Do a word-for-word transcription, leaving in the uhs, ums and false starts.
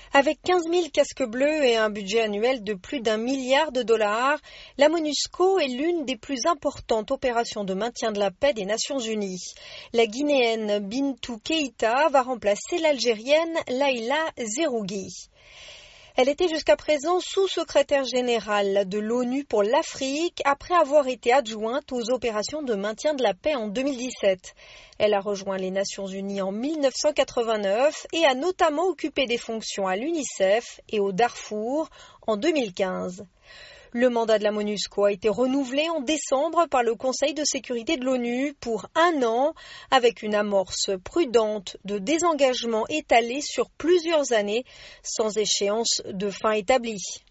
Avec quinze mille casques bleus et un budget annuel de plus d'un milliard de dollars, la MONUSCO est l'une des plus importantes opérations de maintien de la paix des Nations Unies. La Guinéenne Bintou Keïta va remplacer l'Algérienne Laïla Zerougui. Elle était jusqu'à présent sous-secrétaire générale de l'ONU pour l'Afrique après avoir été adjointe aux opérations de maintien de la paix en deux mille dix-sept. Elle a rejoint les Nations Unies en mille neuf cent quatre-vingt-neuf et a notamment occupé des fonctions à l'UNICEF et au Darfour en deux mille quinze. Le mandat de la MONUSCO a été renouvelé en décembre par le Conseil de sécurité de l'ONU pour un an, avec une amorce prudente de désengagement étalée sur plusieurs années, sans échéance de fin établie.